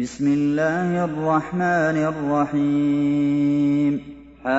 بسم الله الرحمن الرحيم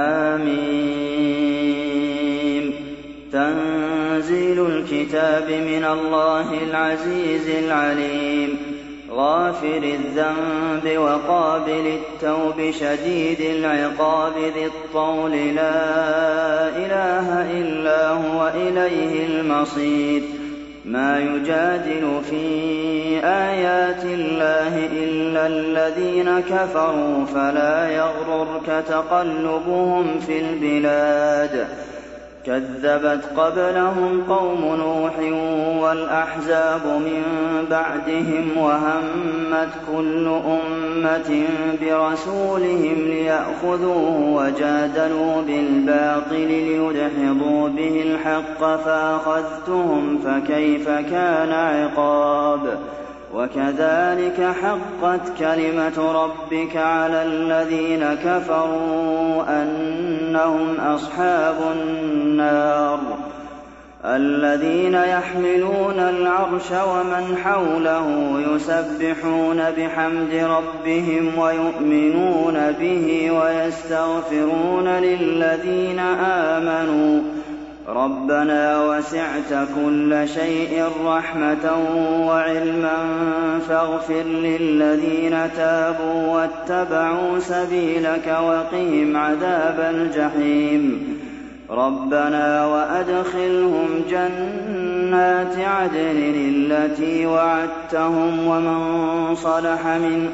حم تنزيل الكتاب من الله العزيز العليم غافر الذنب وقابل التوب شديد العقاب ذي الطول لا إله إلا هو إليه المصير ما يجادل في آيات الله إلا الذين كفروا فلا يغررك تقلبهم في البلاد كذبت قبلهم قوم نوح والأحزاب من بعدهم وهمت كل أمة برسولهم ليأخذوه وجادلوا بالباطل ليدحضوا به الحق فأخذتهم فكيف كان عقاب وكذلك حقت كلمة ربك على الذين كفروا أنهم أصحاب النار الذين يحملون العرش ومن حوله يسبحون بحمد ربهم ويؤمنون به ويستغفرون للذين آمنوا ربنا وسعت كل شيء رحمة وعلما فاغفر للذين تابوا واتبعوا سبيلك وقهم عذاب الجحيم ربنا وأدخلهم جنات عدن التي وعدتهم ومن صلح من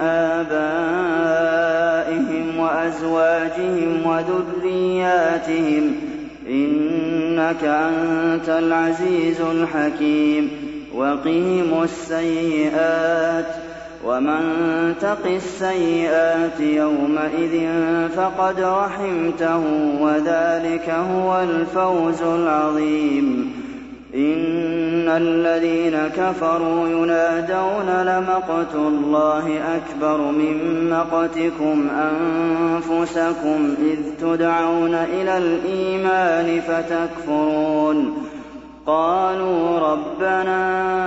آبائهم وأزواجهم وذرياتهم إنك أنت العزيز الحكيم وقهم السيئات ومن تق السيئات يومئذ فقد رحمته وذلك هو الفوز العظيم إن الذين كفروا ينادون لمقت الله أكبر من مقتكم أنفسكم إذ تدعون إلى الإيمان فتكفرون قالوا ربنا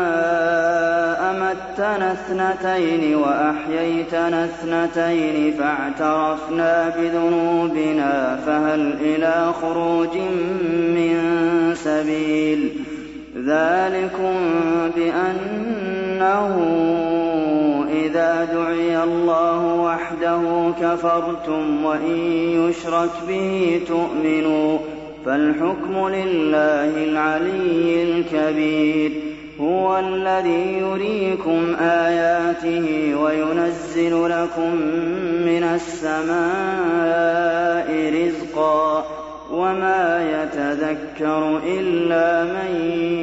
أمتنا اثنتين وأحييتنا اثنتين فاعترفنا بذنوبنا فهل إلى خروج من سبيل ذلكم بأنه إذا دعي الله وحده كفرتم وإن يشرك به تؤمنوا فالحكم لله العلي الكبير هو الذي يريكم آياته وينزل لكم من السماء رزقا وما يتذكر إلا من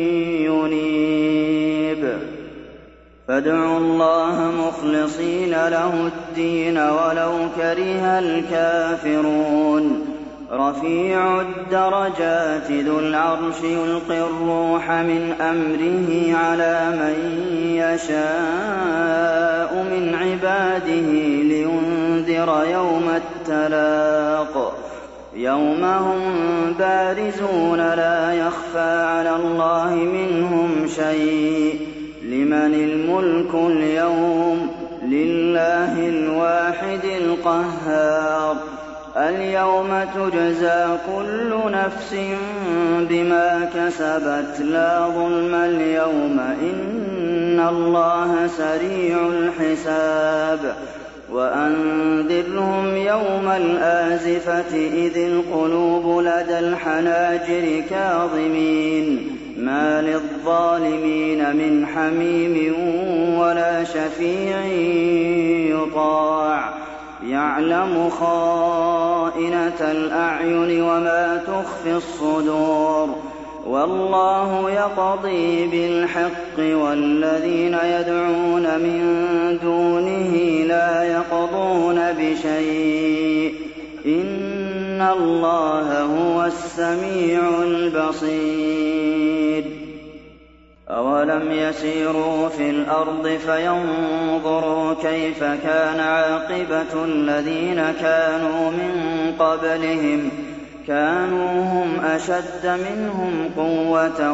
ينيب فادعوا الله مخلصين له الدين ولو كره الكافرون رفيع الدرجات ذو العرش يلقي الروح من أمره على من يشاء من عباده لينذر يوم التلاق يوم هم بارزون لا يخفى على الله منهم شيء لمن الملك اليوم لله الواحد القهار اليوم تجزى كل نفس بما كسبت لا ظلم اليوم إن الله سريع الحساب وأنذرهم يوم الآزفة إذ القلوب لدى الحناجر كاظمين ما للظالمين من حميم ولا شفيع يطاع يعلم خائنة الأعين وما تخفي الصدور والله يقضي بالحق والذين يدعون من دونه لا يقضون بشيء إن الله هو السميع البصير أولم يسيروا في الأرض فينظروا كيف كان عاقبة الذين كانوا من قبلهم كانوا هم أشد منهم قوة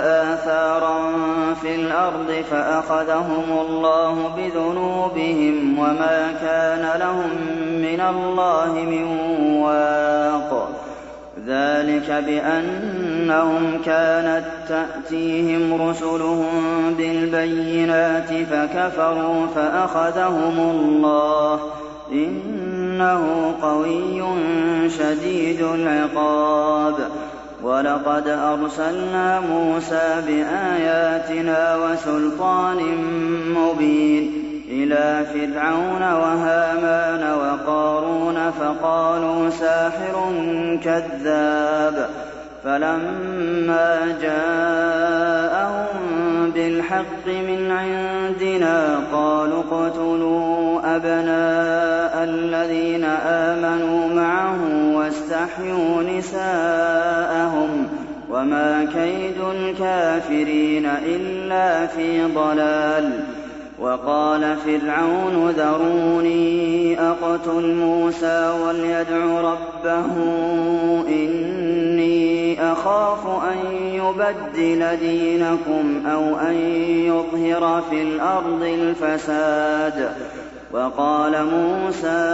وآثارا في الأرض فأخذهم الله بذنوبهم وما كان لهم من الله من واق ذلك بأنهم كانت تأتيهم رسلهم بالبينات فكفروا فأخذهم الله إنه قوي شديد العقاب ولقد أرسلنا موسى بآياتنا وسلطان مبين إلى فرعون وهامان وقارون فقالوا ساحر كذاب فلما جاءهم بالحق من عندنا قالوا اقتلوا أبناء الذين آمنوا معه واستحيوا نساءهم وما كيد الكافرين إلا في ضلال وقال فرعون ذروني أقتل موسى وليدع ربه إني أخاف أن يبدل دينكم أو أن يظهر في الأرض الفساد وقال موسى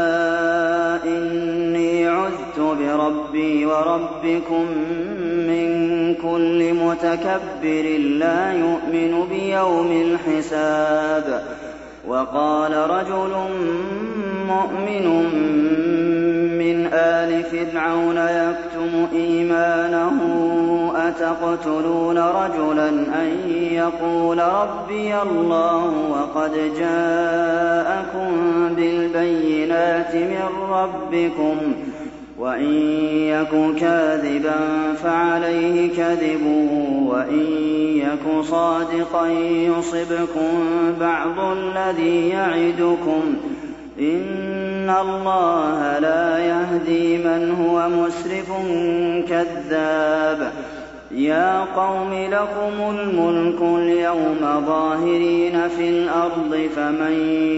إني عذت بربي وربكم من كل متكبر لا يؤمن بيوم الحساب وقال رجل مؤمن من آل فرعون يكتم إيمانه أتقتلون رجلا أن يقول ربي الله وقد جاءكم بالبينات من ربكم وإن يك كاذبا فعليه كذبه وإن يك صادقا يصبكم بعض الذي يعدكم إن الله لا يهدي من هو مسرف كذاب يا قوم لكم الملك اليوم ظاهرين في الأرض فمن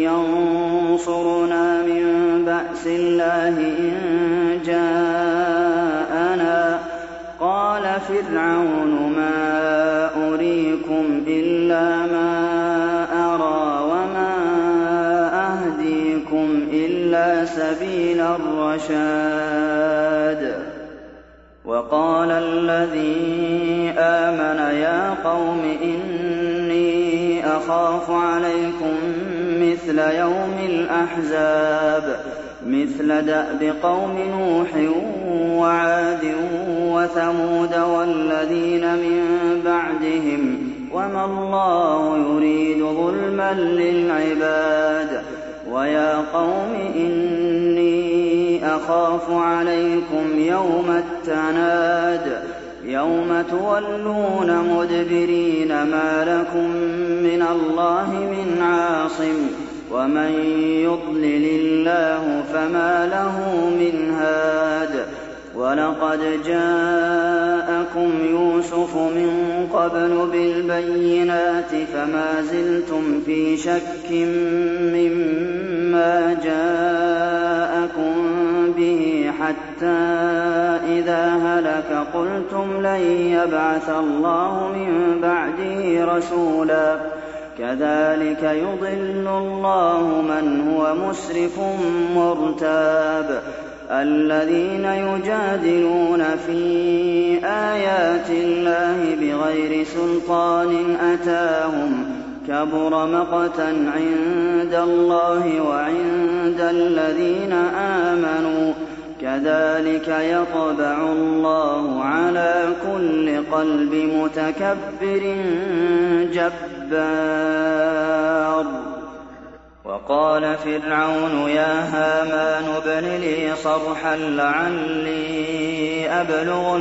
ينصرنا من بأس الله إن جاءنا قال فرعون ما أريكم إلا ما أرى وما أهديكم إلا سبيل الرشاد وقال الذي آمن يا قوم إني أخاف عليكم مثل يوم الأحزاب مثل دأب قوم نوح وعاد وثمود والذين من بعدهم وما الله يريد ظلما للعباد ويا قوم إني أخاف عليكم يوم التناد يوم تولون مدبرين ما لكم من الله من عاصم ومن يضلل الله فما له من هاد ولقد جاءكم يوسف من قبل بالبينات فما زلتم في شك مما جاءكم به حتى إذا هلك قلتم لن يبعث الله من بعده رسولا كذلك يضل الله من هو مسرف مرتاب الذين يجادلون في آيات الله بغير سلطان أتاهم كبر مقتا عند الله وعند الذين آمنوا كذلك يطبع الله على كل قلب متكبر جبار وقال فرعون يا هامان ابن لي صرحا لعلي أبلغ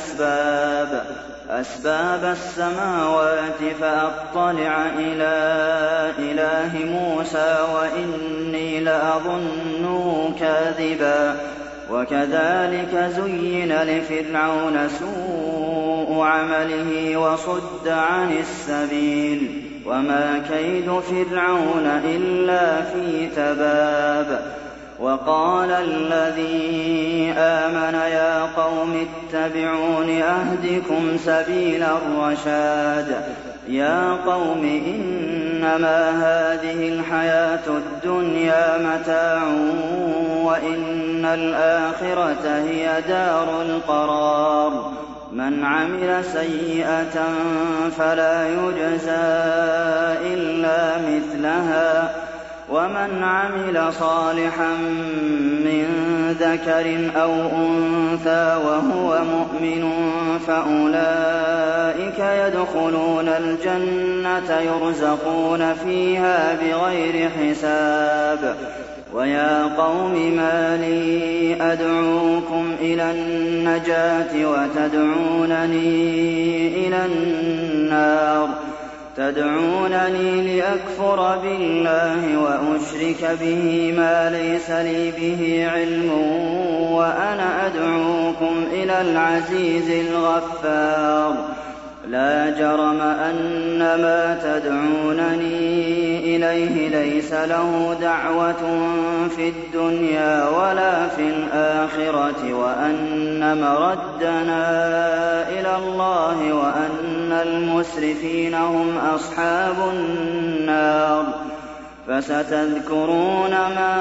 أسباب السماوات فأطلع إلى إله موسى وإني لأظنه كاذبا وكذلك زين لفرعون سوء عمله وصد عن السبيل وما كيد فرعون إلا في تباب وقال الذي آمن يا قوم اتبعون أهدكم سبيل الرشاد يَا قَوْمِ إِنَّمَا هَٰذِهِ الْحَيَاةُ الدُّنْيَا مَتَاعٌ وَإِنَّ الْآخِرَةَ هِيَ دَارُ الْقَرَارِ مَنْ عَمِلَ سَيِّئَةً فَلَا يُجْزَىٰ إِلَّا مِثْلَهَا وَمَنْ عَمِلَ صَالِحًا مِّن ذَكَرٍ أَوْ أُنثَىٰ وَهُوَ مُؤْمِنٌ فَأُولَٰئِكَ يَدْخُلُونَ الْجَنَّةَ يُرْزَقُونَ فِيهَا بِغَيْرِ حِسَابٍ وَيَا قَوْمِ مَا لِي أَدْعُوكُمْ إِلَى النَّجَاةِ وَتَدْعُونَنِي إِلَى النَّارِ تدعونني لأكفر بالله وأشرك به ما ليس لي به علم وأنا أدعوكم إلى العزيز الغفار لا جرم أن ما تدعونني إليه ليس له دعوة في الدنيا ولا في الآخرة وأن مردنا إلى الله وأن المسرفين هم أصحاب النار فستذكرون ما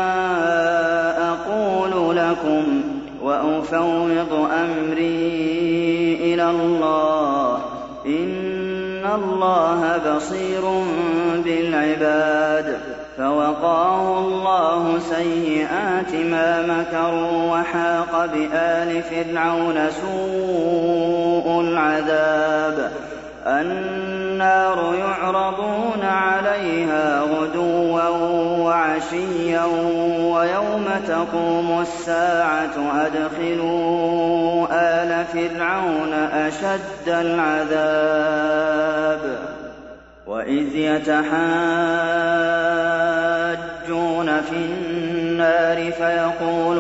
أقول لكم وأفوض أمري إلى الله إن الله بصير بالعباد فوقاه الله سيئات ما مكروا وحاق بآل فرعون سوء العذاب النار يعرضون عليها غدوا وعشيا ويوم تقوم الساعة أدخلوا آل فرعون أشد العذاب وإذ يتحاجون في النار فيقول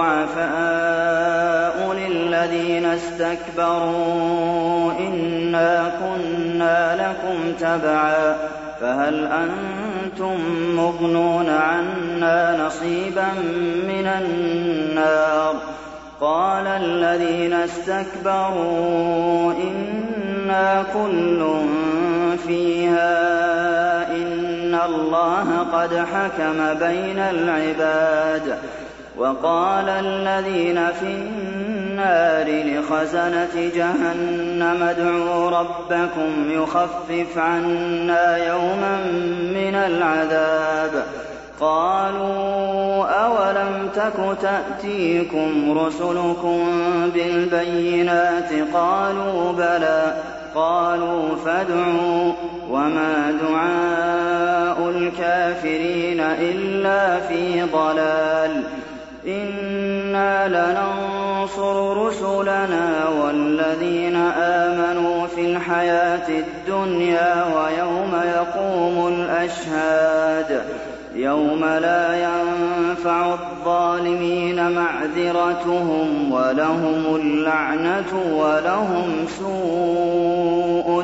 الضعفاء للذين استكبروا إنا كنا لكم تبعا فهل أنتم مغنون عنا نصيبا من النار قال الذين استكبروا إنا كل فيها إن الله قد حكم بين العباد وقال الذين في النار لخزنة جهنم ادعوا ربكم يخفف عنا يوما من العذاب قالوا أولم تك تأتيكم رسلكم بالبينات قالوا بلى قالوا فادعوا وما دعاء الكافرين إلا في ضلال إنا لننصر رسلنا والذين آمنوا في الحياة الدنيا ويوم يقوم الأشهاد يوم لا ينفع الظالمين معذرتهم ولهم اللعنة ولهم سوء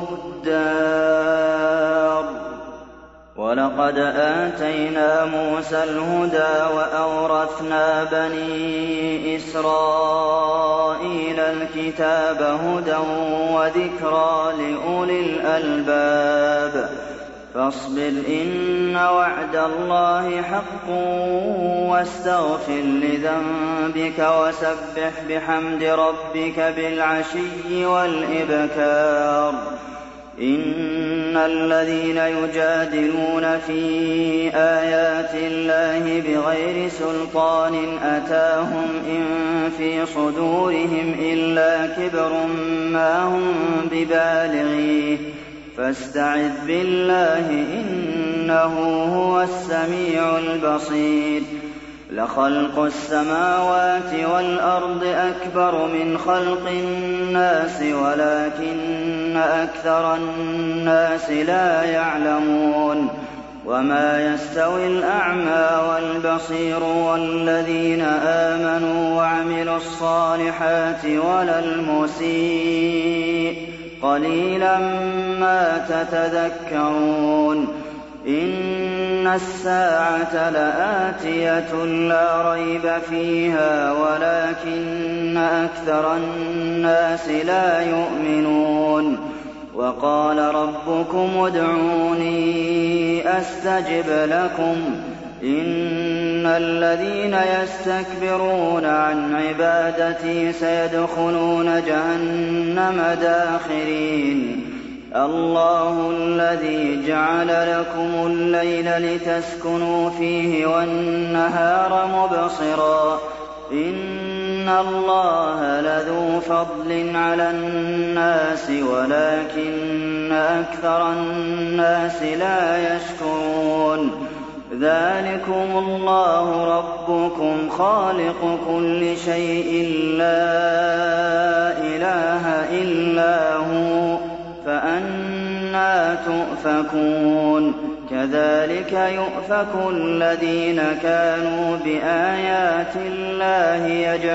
الدار ولقد آتينا موسى الهدى وأورثنا بني إسرائيل الكتاب هدى وذكرى لأولي الألباب فاصبر إن وعد الله حق واستغفر لذنبك وسبح بحمد ربك بالعشي والإبكار إن الذين يجادلون في آيات الله بغير سلطان أتاهم إن في صدورهم إلا كبر ما هم ببالغيه فاستعذ بالله إنه هو السميع البصير لخلق السماوات والأرض أكبر من خلق الناس ولكن أكثر الناس لا يعلمون وما يستوي الأعمى والبصير والذين آمنوا وعملوا الصالحات ولا المسيء قليلا ما تتذكرون إن الساعة لآتية لا ريب فيها ولكن أكثر الناس لا يؤمنون وقال ربكم ادعوني أستجب لكم إن الذين يستكبرون عن عبادتي سيدخلون جهنم داخرين الله الذي جعل لكم الليل لتسكنوا فيه والنهار مبصرا إن الله لذو فضل على الناس ولكن أكثر الناس لا يشكرون ذلكم الله ربكم خالق كل شيء لا إله إلا هو فأنى تؤفكون كذلك يؤفك الذين كانوا بآيات الله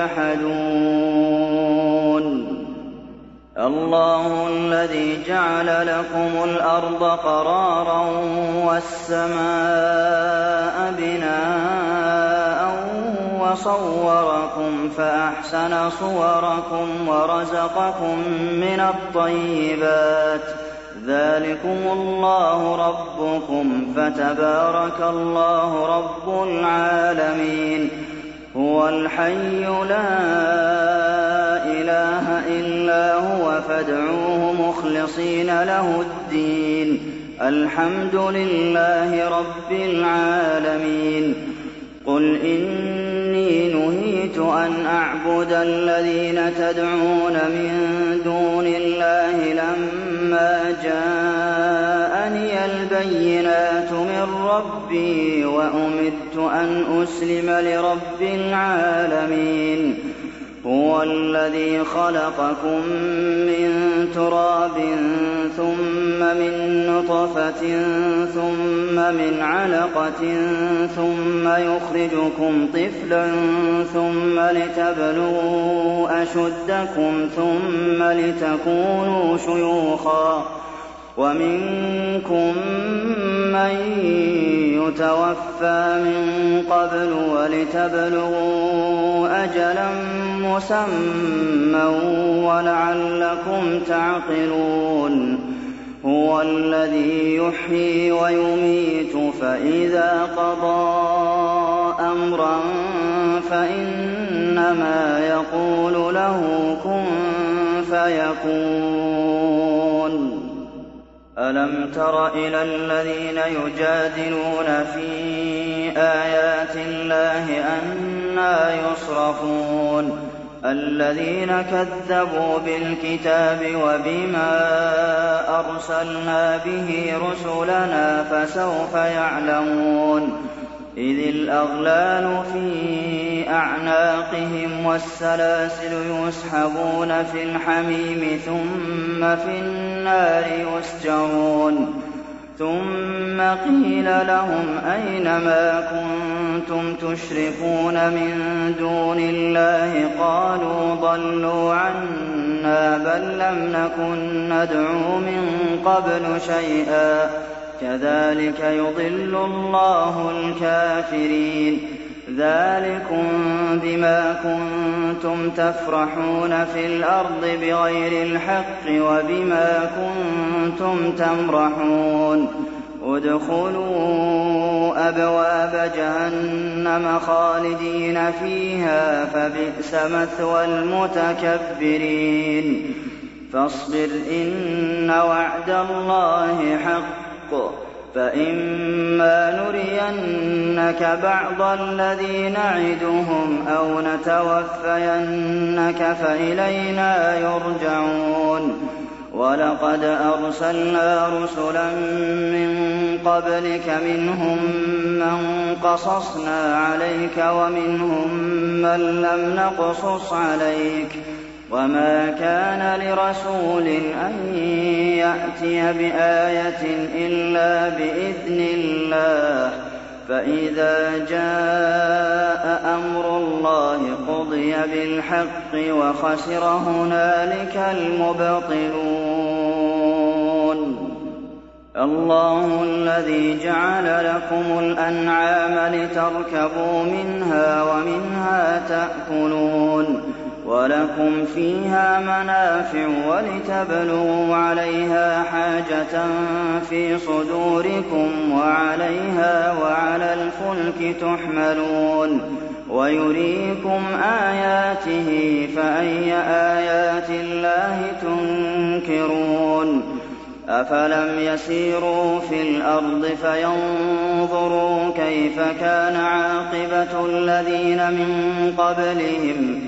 يجحدون الله الذي جعل لكم الأرض قرارا والسماء بناء وصوركم فأحسن صوركم ورزقكم من الطيبات ذلكم الله ربكم فتبارك الله رب العالمين هو الحي لا إله إلا هو فادعوه مخلصين له الدين الحمد لله رب العالمين قل إني نهيت أن أعبد الذين تدعون من دون الله لما جاءني البينات من ربي وأمرت أن أسلم لرب العالمين هو الذي خلقكم من تراب ثم من نطفة ثم من علقة ثم يخرجكم طفلا ثم لتبلغوا أشدكم ثم لتكونوا شيوخا ومنكم من يتوفى من قبل ولتبلغوا أجلا مسمى ولعلكم تعقلون هو الذي يحيي ويميت فإذا قضى أمرا فإنما يقول له كن فيكون ألم تر إلى الذين يجادلون في آيات الله أنى يصرفون الذين كذبوا بالكتاب وبما أرسلنا به رسلنا فسوف يعلمون إذ الأغلال في أعناقهم والسلاسل يسحبون في الحميم ثم في النار يسجرون ثم قيل لهم أين ما كنتم تشركون من دون الله قالوا ضلوا عنا بل لم نكن ندعو من قبل شيئا كذلك يضل الله الكافرين ذلكم بما كنتم تفرحون في الأرض بغير الحق وبما كنتم تمرحون ادخلوا أبواب جهنم خالدين فيها فبئس مثوى المتكبرين فاصبر إن وعد الله حق فإما نرينك بعض الذي نعدهم أو نتوفينك فإلينا يرجعون ولقد أرسلنا رسلا من قبلك منهم من قصصنا عليك ومنهم من لم نقصص عليك وما كان لرسول أن يأتي بآية إلا بإذن الله فإذا جاء أمر الله قضي بالحق وخسر هنالك المبطلون الله الذي جعل لكم الأنعام لتركبوا منها ومنها تأكلون وَلَكُمْ فِيهَا مَنَافِعُ وَلِتَبْلُغُوا عَلَيْهَا حَاجَةً فِي صُدُورِكُمْ وَعَلَيْهَا وَعَلَى الْفُلْكِ تُحْمَلُونَ وَيُرِيكُمْ آيَاتِهِ فَأَيَّ آيَاتِ اللَّهِ تُنكِرُونَ أَفَلَمْ يَسِيرُوا فِي الْأَرْضِ فَيَنظُرُوا كَيْفَ كَانَ عَاقِبَةُ الَّذِينَ مِن قَبْلِهِمْ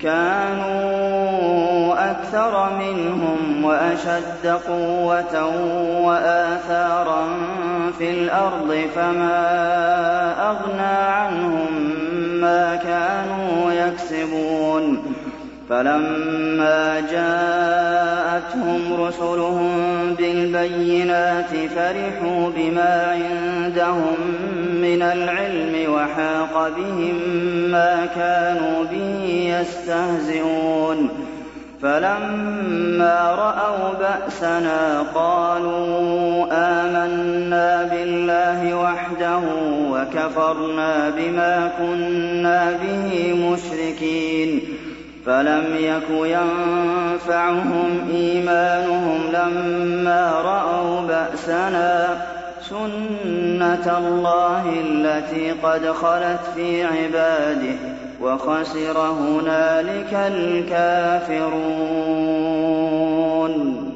كَانُوا أَكْثَرَ مِنْهُمْ وَأَشَدَّ قُوَّةً وَآثَارًا فِي الْأَرْضِ فَمَا أَغْنَىٰ عَنْهُم مَّا كَانُوا يَكْسِبُونَ فَلَمَّا جَاءَتْهُمْ رُسُلُهُم بِالْبَيِّنَاتِ فَرِحُوا بِمَا عِندَهُم مِّنَ الْعِلْمِ وَحَاقَ بِهِم مَّا كَانُوا بِهِ يَسْتَهْزِئُونَ فَلَمَّا رَأَوْا بَأْسَنَا قَالُوا آمَنَّا بِاللَّهِ وَحْدَهُ وَكَفَرْنَا بِمَا كُنَّا بِهِ مُشْرِكِينَ فَلَمْ يَكُ يَنفَعُهُمْ إِيمَانُهُمْ لَمَّا رَأَوْا بَأْسَنَا ۖ سُنَّتَ اللَّهِ الَّتِي قَدْ خَلَتْ فِي عِبَادِهِ ۖ وَخَسِرَ هُنَالِكَ الْكَافِرُونَ